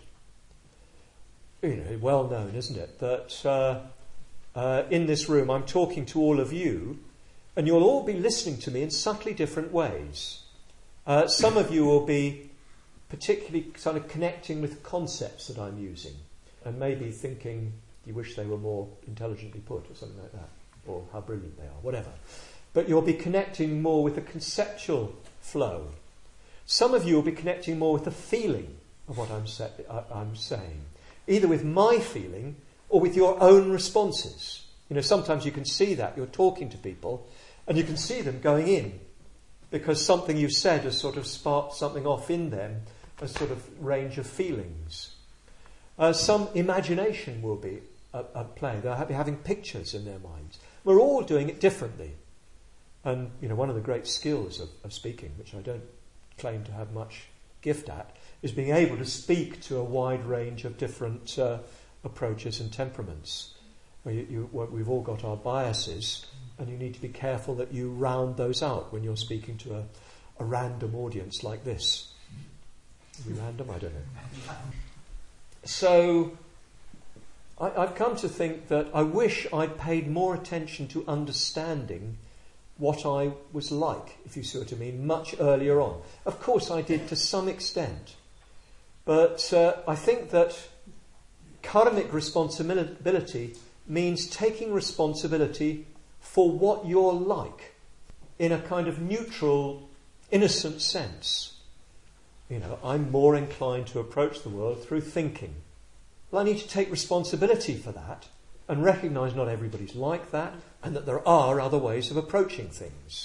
Well known, isn't it, that in this room I'm talking to all of you, and you'll all be listening to me in subtly different ways. Some of you will be particularly sort of connecting with concepts that I'm using, and maybe thinking you wish they were more intelligently put, or something like that, or how brilliant they are, whatever. But you'll be connecting more with the conceptual flow. Some of you will be connecting more with the feeling of what I'm saying, either with my feeling or with your own responses. Sometimes you can see that. You're talking to people and you can see them going in because something you've said has sort of sparked something off in them, a sort of range of feelings. Some imagination will be at play. They'll be having pictures in their minds. We're all doing it differently. And, one of the great skills of speaking, which I don't claim to have much gift at, is being able to speak to a wide range of different approaches and temperaments. We've all got our biases, and you need to be careful that you round those out when you're speaking to a random audience like this. Are we random? I don't know. So I've come to think that I wish I'd paid more attention to understanding what I was like, if you see what I mean, much earlier on. Of course I did to some extent. But I think that karmic responsibility means taking responsibility for what you're like in a kind of neutral, innocent sense. I'm more inclined to approach the world through thinking. Well, I need to take responsibility for that and recognise not everybody's like that, and that there are other ways of approaching things.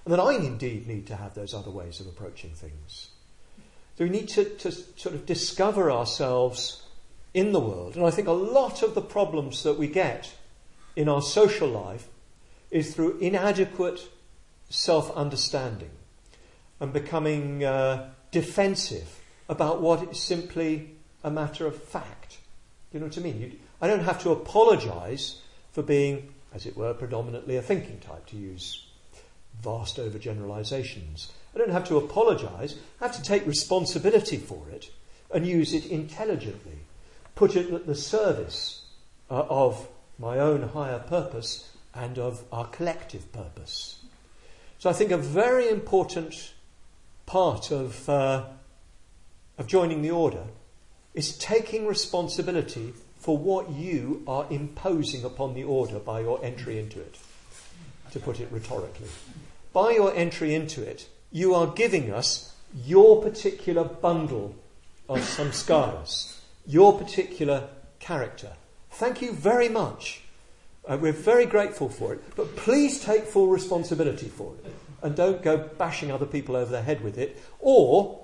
And that I indeed need to have those other ways of approaching things. So we need to sort of discover ourselves in the world. And I think a lot of the problems that we get in our social life is through inadequate self-understanding and becoming defensive about what is simply a matter of fact. You know what I mean? I don't have to apologise for being, as it were, predominantly a thinking type, to use vast overgeneralisations. I don't have to apologise. I have to take responsibility for it and use it intelligently. Put it at the service of my own higher purpose and of our collective purpose. So I think a very important part of joining the order is taking responsibility for what you are imposing upon the order by your entry into it, to put it rhetorically. By your entry into it, you are giving us your particular bundle of samskaras, your particular character. Thank you very much. We're very grateful for it, but please take full responsibility for it and don't go bashing other people over the head with it, or,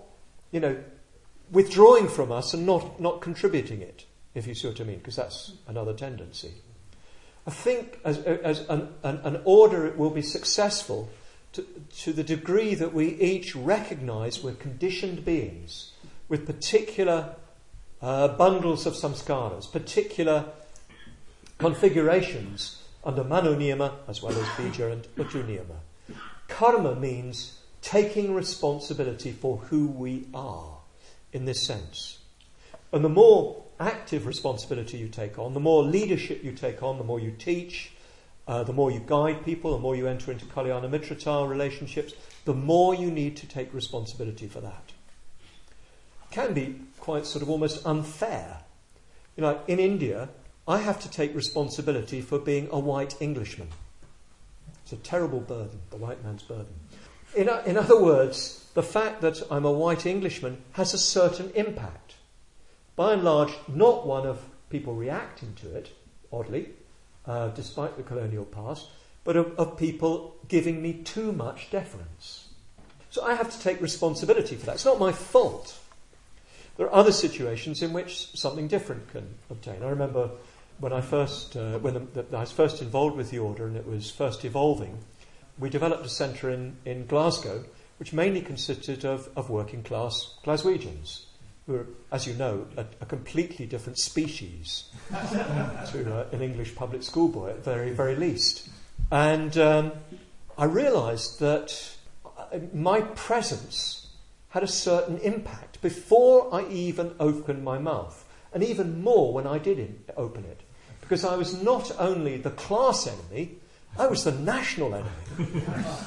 withdrawing from us and not contributing it, if you see what I mean, because that's another tendency. I think as an order it will be successful to the degree that we each recognise we're conditioned beings with particular bundles of samskaras, particular configurations under Mano Niyama as well as Bija and Uttu Niyama. Karma means taking responsibility for who we are in this sense. And the more active responsibility you take on, the more leadership you take on, the more you teach, the more you guide people, the more you enter into Kalyana Mitrata relationships, the more you need to take responsibility for that. It can be quite sort of almost unfair. In India, I have to take responsibility for being a white Englishman. It's a terrible burden, the white man's burden. In other words, the fact that I'm a white Englishman has a certain impact. By and large, not one of people reacting to it, oddly, despite the colonial past, but of people giving me too much deference. So I have to take responsibility for that. It's not my fault. There are other situations in which something different can obtain. I remember when I was first involved with the order and it was first evolving, we developed a centre in Glasgow which mainly consisted of working class Glaswegians, who are, as you know, a completely different species to an English public school boy at the very, very least. And I realised that my presence had a certain impact before I even opened my mouth, and even more when I did open it, because I was not only the class enemy, I was the national enemy.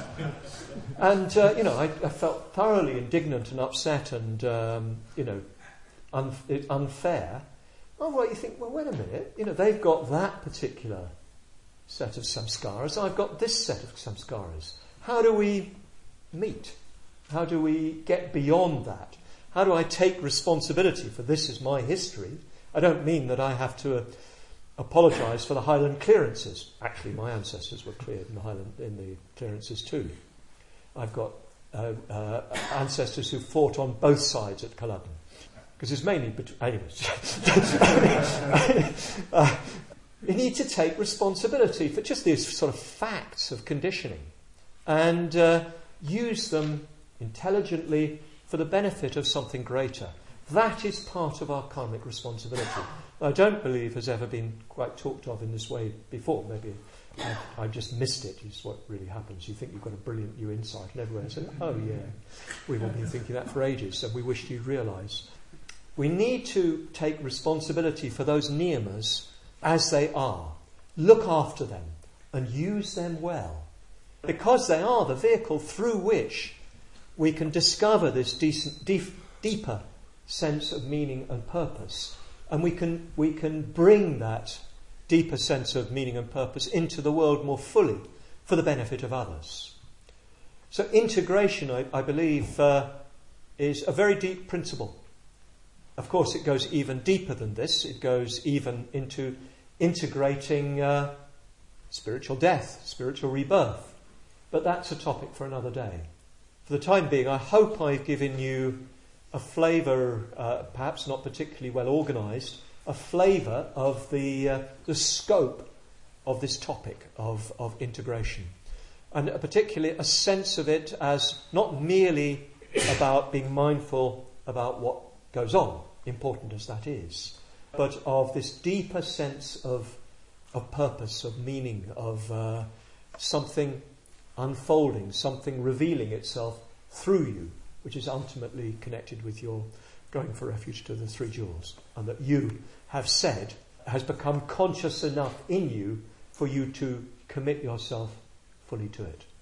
And, I felt thoroughly indignant and upset and, unfair. Oh, well, you think, well, wait a minute. They've got that particular set of samskaras. I've got this set of samskaras. How do we meet? How do we get beyond that? How do I take responsibility for this is my history? I don't mean that I have to apologise for the Highland clearances. Actually, my ancestors were cleared in the clearances too. I've got ancestors who fought on both sides at Culloden. Because it's mainly... Anyways. You need to take responsibility for just these sort of facts of conditioning and use them intelligently for the benefit of something greater. That is part of our karmic responsibility. I don't believe has ever been quite talked of in this way before. Maybe I've just missed it. It's what really happens. You think you've got a brilliant new insight and everyone says, oh yeah, we've all been thinking that for ages and we wished you'd realise. We need to take responsibility for those niyamas as they are. Look after them and use them well. Because they are the vehicle through which we can discover this deeper sense of meaning and purpose. And we can bring that deeper sense of meaning and purpose into the world more fully for the benefit of others. So integration, I believe, is a very deep principle. Of course, it goes even deeper than this. It goes even into integrating spiritual death, spiritual rebirth, But that's a topic for another day. For the time being, I hope I've given you a flavour, perhaps not particularly well organised, a flavour of the scope of this topic of integration. And particularly a sense of it as not merely about being mindful about what goes on, important as that is, but of this deeper sense of purpose, of meaning, of something unfolding, something revealing itself through you, which is ultimately connected with your going for refuge to the three jewels, and that you have said has become conscious enough in you for you to commit yourself fully to it.